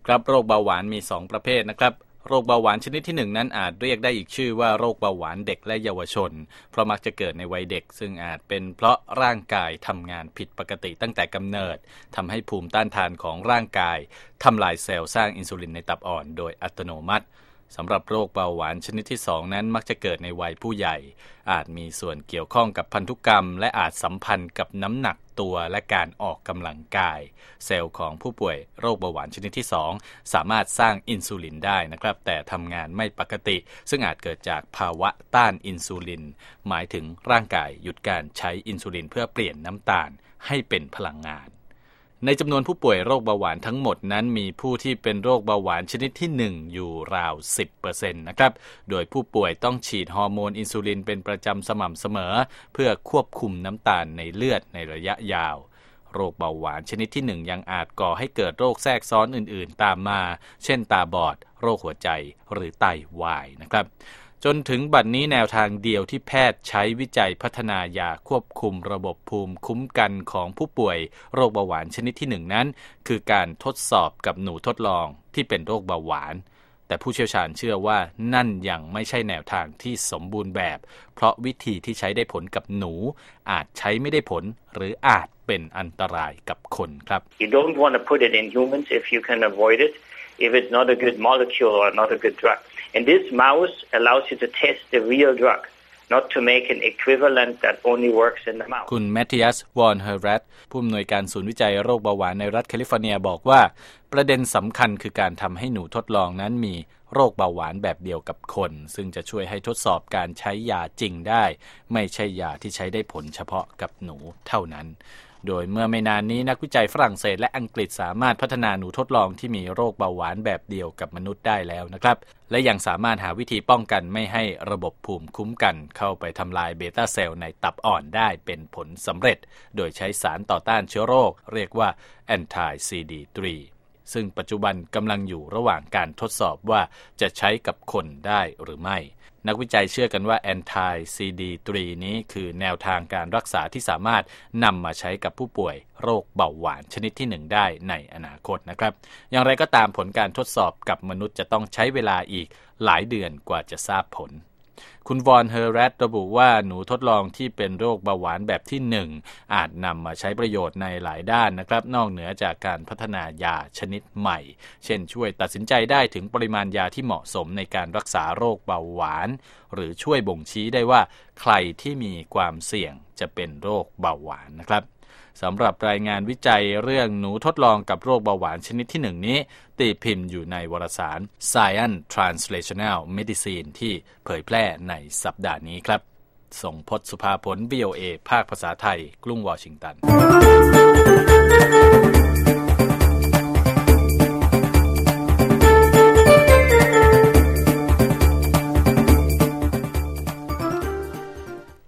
ครับโรคเบาหวานมี2ประเภทนะครับโรคเบาหวานชนิดที่1นั้นอาจเรียกได้อีกชื่อว่าโรคเบาหวานเด็กและเยาวชนเพราะมักจะเกิดในวัยเด็กซึ่งอาจเป็นเพราะร่างกายทำงานผิดปกติตั้งแต่กำเนิดทำให้ภูมิต้านทานของร่างกายทำลายเซลล์สร้างอินซูลินในตับอ่อนโดยอัตโนมัติสำหรับโรคเบาหวานชนิดที่2นั้นมักจะเกิดในวัยผู้ใหญ่อาจมีส่วนเกี่ยวข้องกับพันธุกรรมและอาจสัมพันธ์กับน้ำหนักตัวและการออกกำลังกายเซลล์ของผู้ป่วยโรคเบาหวานชนิดที่2สามารถสร้างอินซูลินได้นะครับแต่ทำงานไม่ปกติซึ่งอาจเกิดจากภาวะต้านอินซูลินหมายถึงร่างกายหยุดการใช้อินซูลินเพื่อเปลี่ยนน้ำตาลให้เป็นพลังงานในจำนวนผู้ป่วยโรคเบาหวานทั้งหมดนั้นมีผู้ที่เป็นโรคเบาหวานชนิดที่1อยู่ราว 10% นะครับโดยผู้ป่วยต้องฉีดฮอร์โมนอินซูลินเป็นประจำสม่ำเสมอเพื่อควบคุมน้ำตาลในเลือดในระยะยาวโรคเบาหวานชนิดที่1ยังอาจก่อให้เกิดโรคแทรกซ้อนอื่นๆตามมาเช่นตาบอดโรคหัวใจหรือไตวายนะครับจนถึงบัดนี้แนวทางเดียวที่แพทย์ใช้วิจัยพัฒนายาควบคุมระบบภูมิคุ้มกันของผู้ป่วยโรคเบาหวานชนิดที่1นั้นคือการทดสอบกับหนูทดลองที่เป็นโรคเบาหวานแต่ผู้เชี่ยวชาญเชื่อว่านั่นยังไม่ใช่แนวทางที่สมบูรณ์แบบเพราะวิธีที่ใช้ได้ผลกับหนูอาจใช้ไม่ได้ผลหรืออาจเป็นอันตรายกับคนครับ You don't want to put it in humans if you can avoid it if it's not a good molecule or not a good drug.And this mouse allows you to test the real drug, not to make an equivalent that only works in the mouse. คุณแมทธิอัส วอนเฮอร์แรตผู้อำนวยการศูนย์วิจัยโรคเบาหวานในรัฐแคลิฟอร์เนียบอกว่าประเด็นสำคัญคือการทำให้หนูทดลองนั้นมีโรคเบาหวานแบบเดียวกับคนซึ่งจะช่วยให้ทดสอบการใช้ยาจริงได้ไม่ใช่ยาที่ใช้ได้ผลเฉพาะกับหนูเท่านั้นโดยเมื่อไม่นานนี้นักวิจัยฝรั่งเศสและอังกฤษสามารถพัฒนาหนูทดลองที่มีโรคเบาหวานแบบเดียวกับมนุษย์ได้แล้วนะครับและยังสามารถหาวิธีป้องกันไม่ให้ระบบภูมิคุ้มกันเข้าไปทำลายเบต้าเซลล์ในตับอ่อนได้เป็นผลสำเร็จโดยใช้สารต่อต้านเชื้อโรคเรียกว่า anti-CD3 ซึ่งปัจจุบันกำลังอยู่ระหว่างการทดสอบว่าจะใช้กับคนได้หรือไม่นักวิจัยเชื่อกันว่า anti-CD3 นี้คือแนวทางการรักษาที่สามารถนำมาใช้กับผู้ป่วยโรคเบาหวานชนิดที่1ได้ในอนาคตนะครับอย่างไรก็ตามผลการทดสอบกับมนุษย์จะต้องใช้เวลาอีกหลายเดือนกว่าจะทราบผลคุณวอนเฮอร์แรตระบุว่าหนูทดลองที่เป็นโรคเบาหวานแบบที่1อาจนำมาใช้ประโยชน์ในหลายด้านนะครับนอกเหนือจากการพัฒนายาชนิดใหม่เช่นช่วยตัดสินใจได้ถึงปริมาณยาที่เหมาะสมในการรักษาโรคเบาหวานหรือช่วยบ่งชี้ได้ว่าใครที่มีความเสี่ยงจะเป็นโรคเบาหวานนะครับสำหรับรายงานวิจัยเรื่องหนูทดลองกับโรคเบาหวานชนิดที่1นี้ตีพิมพ์อยู่ในวารสาร Science Translational Medicine ที่เผยแพร่ในสัปดาห์นี้ครับส่งพจน์สุภาผล VOA ภาคภาษาไทยกรุงวอชิงตัน